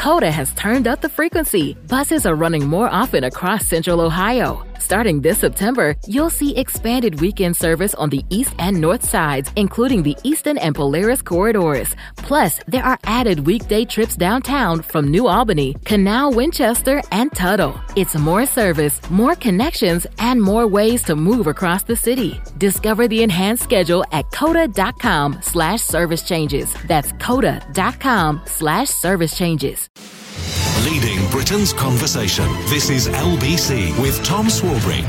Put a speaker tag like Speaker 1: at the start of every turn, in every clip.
Speaker 1: COTA has turned up the frequency. Buses are running more often across Central Ohio. Starting this September, you'll see expanded weekend service on the east and north sides, including the Easton and Polaris corridors. Plus, there are added weekday trips downtown from New Albany, Canal, Winchester, and Tuttle. It's more service, more connections, and more ways to move across the city. Discover the enhanced schedule at COTA.com/service changes. That's COTA.com/service changes.
Speaker 2: Leading Britain's conversation. This is LBC with Tom Swarbrick.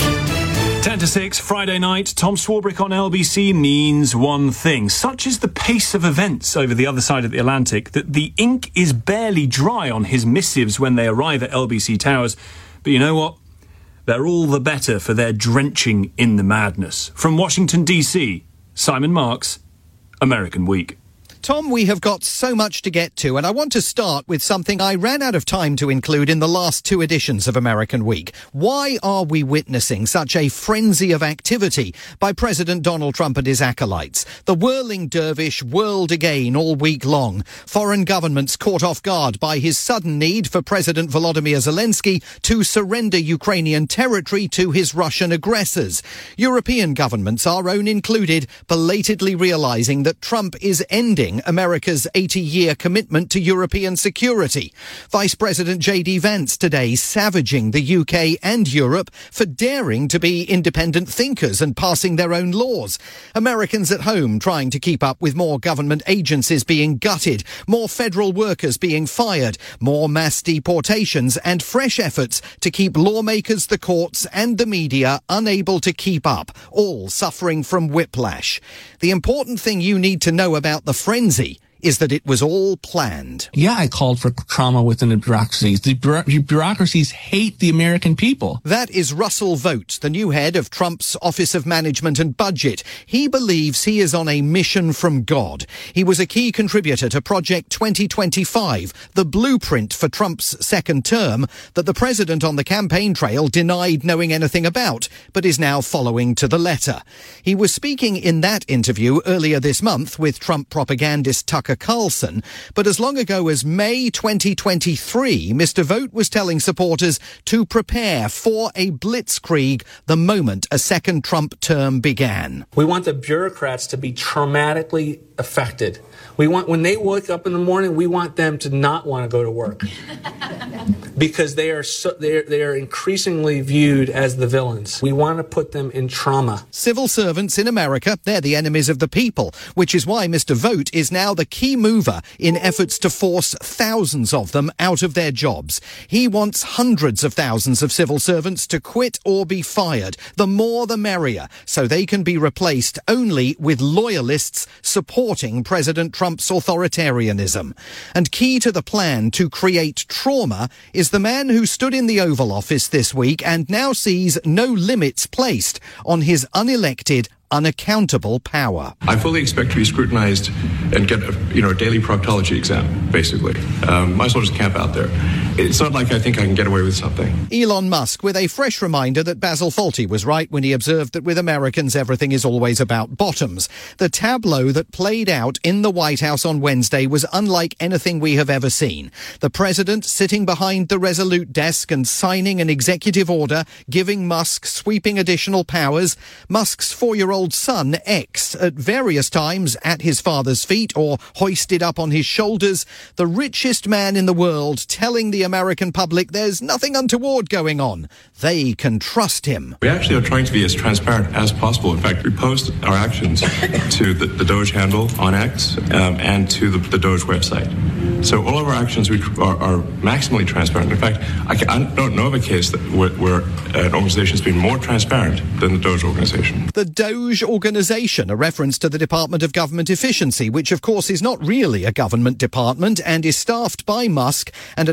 Speaker 3: 10 to 6, Friday night. Tom Swarbrick on LBC means one thing. Such is the pace of events over the other side of the Atlantic that the ink is barely dry on his missives when they arrive at LBC Towers. But you know what? They're all the better for their drenching in the madness. From Washington, D.C., Simon Marks, American Week.
Speaker 4: Tom, we have got so much to get to, and I want to start with something I ran out of time to include in the last two editions of American Week. Why are we witnessing such a frenzy of activity by President Donald Trump and his acolytes? The whirling dervish whirled again all week long. Foreign governments caught off guard by his sudden need for President Volodymyr Zelensky to surrender Ukrainian territory to his Russian aggressors. European governments, our own included, belatedly realising that Trump is ending America's 80-year commitment to European security. Vice President J.D. Vance today savaging the UK and Europe for daring to be independent thinkers and passing their own laws. Americans at home trying to keep up with more government agencies being gutted, more federal workers being fired, more mass deportations and fresh efforts to keep lawmakers, the courts and the media unable to keep up, all suffering from whiplash. The important thing you need to know about the frenzy is that it was all planned.
Speaker 5: Yeah, I called for trauma within the bureaucracies. The bureaucracies hate the American people.
Speaker 4: That is Russell Vought, the new head of Trump's Office of Management and Budget. He believes he is on a mission from God. He was a key contributor to Project 2025, the blueprint for Trump's second term that the president on the campaign trail denied knowing anything about, but is now following to the letter. He was speaking in that interview earlier this month with Trump propagandist Tucker Carlson, but as long ago as May 2023, Mr. Vought was telling supporters to prepare for a blitzkrieg the moment a second Trump term began.
Speaker 6: We want the bureaucrats to be traumatically affected. We want, when they wake up in the morning, we want them to not want to go to work because they are increasingly viewed as the villains. We want to put them in trauma.
Speaker 4: Civil servants in America, they're the enemies of the people, which is why Mr. Vought is now the key mover in efforts to force thousands of them out of their jobs. He wants hundreds of thousands of civil servants to quit or be fired. The more the merrier, so they can be replaced only with loyalists supporting President Trump's authoritarianism. And key to the plan to create trauma is the man who stood in the Oval Office this week and now sees no limits placed on his unelected, unaccountable power.
Speaker 7: I fully expect to be scrutinized and get a daily proctology exam, basically. Might as well just camp out there. It's not like I think I can get away with something.
Speaker 4: Elon Musk with a fresh reminder that Basil Fawlty was right when he observed that with Americans everything is always about bottoms. The tableau that played out in the White House on Wednesday was unlike anything we have ever seen. The president sitting behind the Resolute desk and signing an executive order giving Musk sweeping additional powers. Musk's 4-year-old son, X, at various times at his father's feet or hoisted up on his shoulders, the richest man in the world telling the American public there's nothing untoward going on. They can trust him.
Speaker 7: We actually are trying to be as transparent as possible. In fact, we post our actions to the Doge handle on X and to the Doge website. So all of our actions are maximally transparent. In fact, I don't know of a case where an organization has been more transparent than the Doge organization.
Speaker 4: The Doge organization, a reference to the Department of Government Efficiency, which of course is not really a government department and is staffed by Musk and an opaque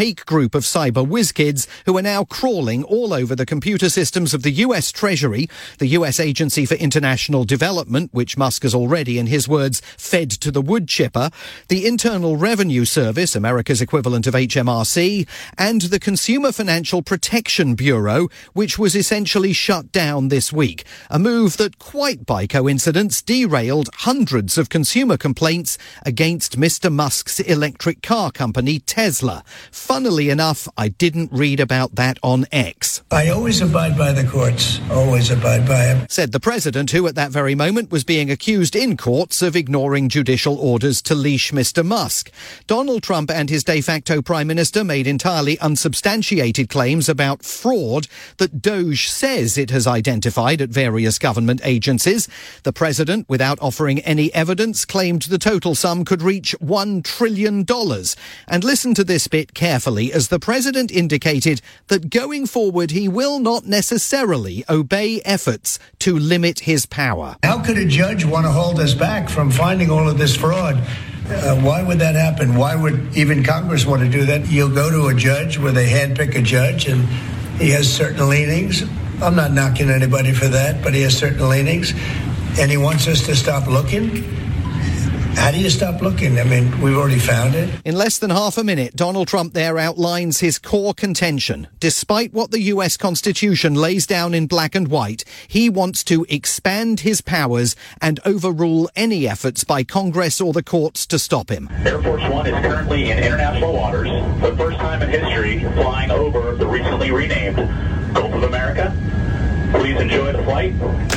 Speaker 4: fake group of cyber whiz kids who are now crawling all over the computer systems of the US Treasury, the US Agency for International Development, which Musk has already, in his words, fed to the wood chipper, the Internal Revenue Service, America's equivalent of HMRC, and the Consumer Financial Protection Bureau, which was essentially shut down this week. A move that, quite by coincidence, derailed hundreds of consumer complaints against Mr. Musk's electric car company, Tesla. Funnily enough, I didn't read about that on X.
Speaker 8: I always abide by the courts, always abide by them,
Speaker 4: said the president, who at that very moment was being accused in courts of ignoring judicial orders to leash Mr. Musk. Donald Trump and his de facto prime minister made entirely unsubstantiated claims about fraud that Doge says it has identified at various government agencies. The president, without offering any evidence, claimed the total sum could reach $1 trillion. And listen to this bit carefully, as the president indicated that going forward he will not necessarily obey efforts to limit his power.
Speaker 8: How could a judge want to hold us back from finding all of this fraud? Why would that happen? Why would even Congress want to do that? You'll go to a judge where they handpick a judge and he has certain leanings. I'm not knocking anybody for that, but he has certain leanings. And he wants us to stop looking. How do you stop looking? I mean, we've already found it.
Speaker 4: In less than half a minute, Donald Trump there outlines his core contention. Despite what the US Constitution lays down in black and white, he wants to expand his powers and overrule any efforts by Congress or the courts to stop him.
Speaker 9: Air Force One is currently in international waters, the first time in history flying over the recently renamed Gulf of America. Please enjoy the flight.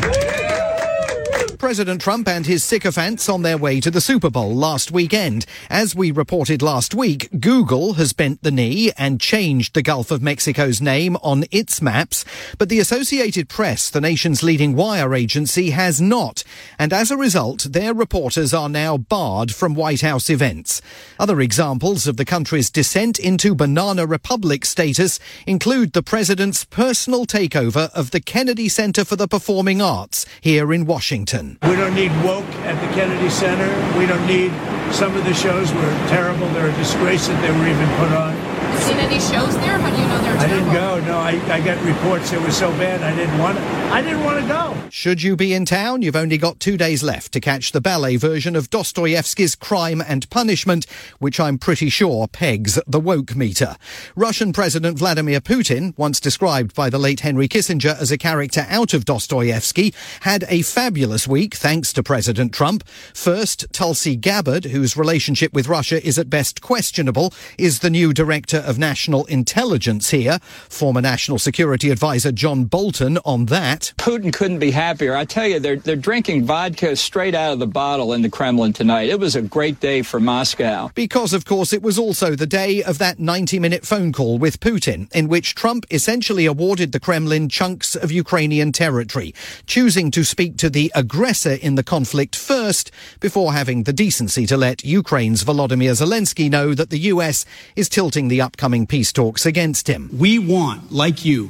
Speaker 4: President Trump and his sycophants on their way to the Super Bowl last weekend. As we reported last week, Google has bent the knee and changed the Gulf of Mexico's name on its maps, but the Associated Press, the nation's leading wire agency, has not. And as a result, their reporters are now barred from White House events. Other examples of the country's descent into banana republic status include the president's personal takeover of the Kennedy Center for the Performing Arts here in Washington.
Speaker 10: We don't need woke at the Kennedy Center. We don't need, some of the shows were terrible. They're a disgrace that they were even put on.
Speaker 11: Have you seen any shows there? How do you know they're terrible?
Speaker 10: I didn't go. No, I got reports it was so bad I didn't want to go.
Speaker 4: Should you be in town, you've only got 2 days left to catch the ballet version of Dostoevsky's Crime and Punishment, which I'm pretty sure pegs the woke meter. Russian President Vladimir Putin, once described by the late Henry Kissinger as a character out of Dostoevsky, had a fabulous week thanks to President Trump. First, Tulsi Gabbard, whose relationship with Russia is at best questionable, is the new director of national intelligence here. Former National Security Advisor John Bolton on that.
Speaker 12: Putin couldn't be happier. I tell you, they're drinking vodka straight out of the bottle in the Kremlin tonight. It was a great day for Moscow.
Speaker 4: Because, of course, it was also the day of that 90-minute phone call with Putin, in which Trump essentially awarded the Kremlin chunks of Ukrainian territory, choosing to speak to the aggressor in the conflict first, before having the decency to let Ukraine's Volodymyr Zelensky know that the US is tilting the upcoming peace talks against him.
Speaker 13: We want, like you,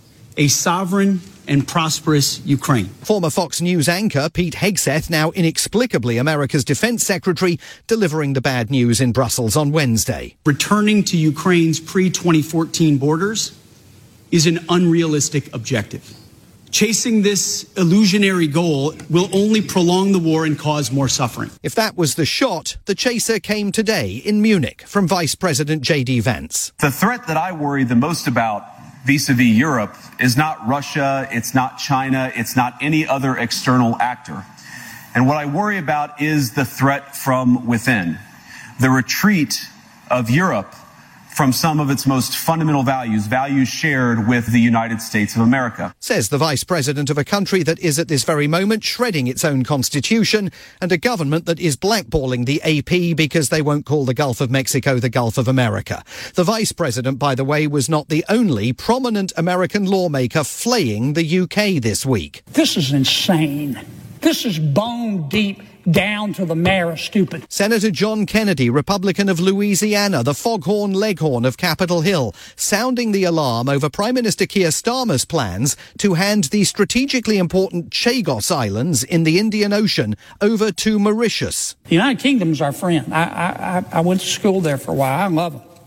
Speaker 13: a sovereign and prosperous Ukraine.
Speaker 4: Former Fox News anchor Pete Hegseth, now inexplicably America's defense secretary, delivering the bad news in Brussels on Wednesday.
Speaker 13: Returning to Ukraine's pre-2014 borders is an unrealistic objective. Chasing this illusionary goal will only prolong the war and cause more suffering.
Speaker 4: If that was the shot, the chaser came today in Munich from Vice President J.D. Vance.
Speaker 14: The threat that I worry the most about vis-a-vis Europe is not Russia, it's not China, it's not any other external actor. And what I worry about is the threat from within, the retreat of Europe from some of its most fundamental values shared with the United States of America.
Speaker 4: Says the Vice President of a country that is at this very moment shredding its own constitution, and a government that is blackballing the AP because they won't call the Gulf of Mexico the Gulf of America. The Vice President, by the way, was not the only prominent American lawmaker flaying the UK this week.
Speaker 15: This is insane. This is bone deep. Down to the marrow stupid.
Speaker 4: Senator John Kennedy, Republican of Louisiana, the foghorn leghorn of Capitol Hill, sounding the alarm over Prime Minister Keir Starmer's plans to hand the strategically important Chagos Islands in the Indian Ocean over to Mauritius.
Speaker 15: The United Kingdom's our friend. I went to school there for a while. I love them.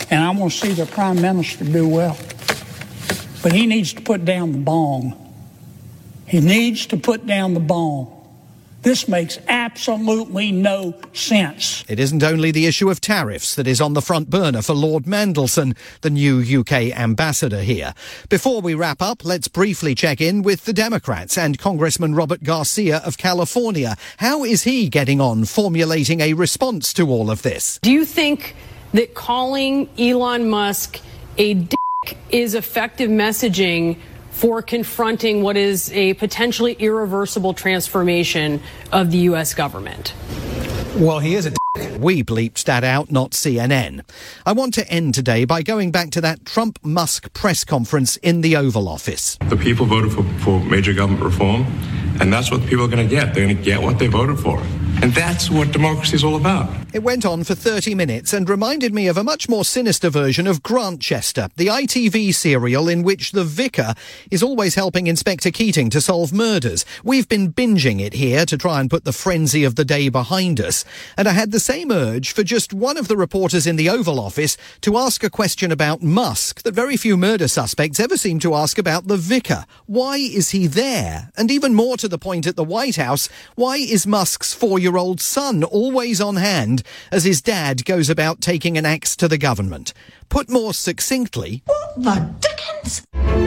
Speaker 15: and I want to see the Prime Minister do well. But he needs to put down the bong. He needs to put down the bong. This makes absolutely no sense.
Speaker 4: It isn't only the issue of tariffs that is on the front burner for Lord Mandelson, the new UK ambassador here. Before we wrap up, let's briefly check in with the Democrats and Congressman Robert Garcia of California. How is he getting on formulating a response to all of this?
Speaker 16: Do you think that calling Elon Musk a dick is effective messaging for confronting what is a potentially irreversible transformation of the U.S. government?
Speaker 4: Well, he is a dick. We bleeped that out, not CNN. I want to end today by going back to that Trump-Musk press conference in the Oval Office.
Speaker 7: The people voted for major government reform, and that's what the people are going to get. They're going to get what they voted for. And that's what democracy is all about.
Speaker 4: It went on for 30 minutes and reminded me of a much more sinister version of Grantchester, the ITV serial in which the vicar is always helping Inspector Keating to solve murders. We've been binging it here to try and put the frenzy of the day behind us. And I had the same urge for just one of the reporters in the Oval Office to ask a question about Musk that very few murder suspects ever seem to ask about the vicar. Why is he there? And even more to the point at the White House, why is Musk's 4-year-old son always on hand as his dad goes about taking an axe to the government? Put more succinctly, what the dickens?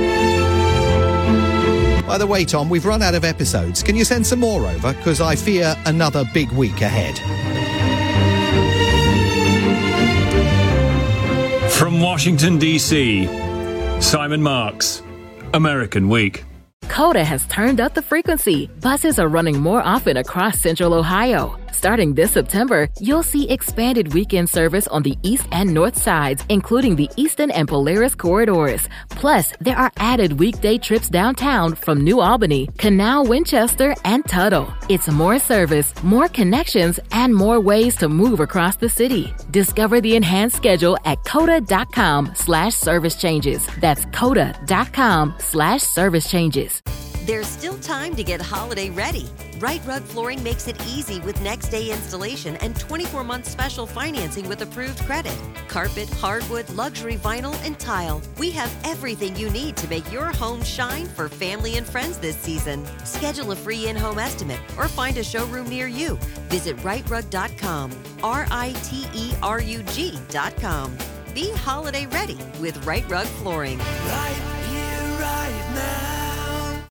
Speaker 4: By the way, Tom, we've run out of episodes. Can you send some more over? Because I fear another big week ahead.
Speaker 3: From Washington, D.C., Simon Marks, American Week.
Speaker 1: Coda has turned up the frequency. Buses are running more often across Central Ohio. Starting this September, you'll see expanded weekend service on the east and north sides, including the Eastern and Polaris corridors. Plus, there are added weekday trips downtown from New Albany, Canal, Winchester, and Tuttle. It's more service, more connections, and more ways to move across the city. Discover the enhanced schedule at coda.com/service changes. That's coda.com/service changes.
Speaker 17: There's still time to get holiday ready. Right Rug Flooring makes it easy with next day installation and 24-month special financing with approved credit. Carpet, hardwood, luxury vinyl, and tile. We have everything you need to make your home shine for family and friends this season. Schedule a free in-home estimate or find a showroom near you. Visit rightrug.com, RITERUG.com. Be holiday ready with Right Rug Flooring.
Speaker 18: Right.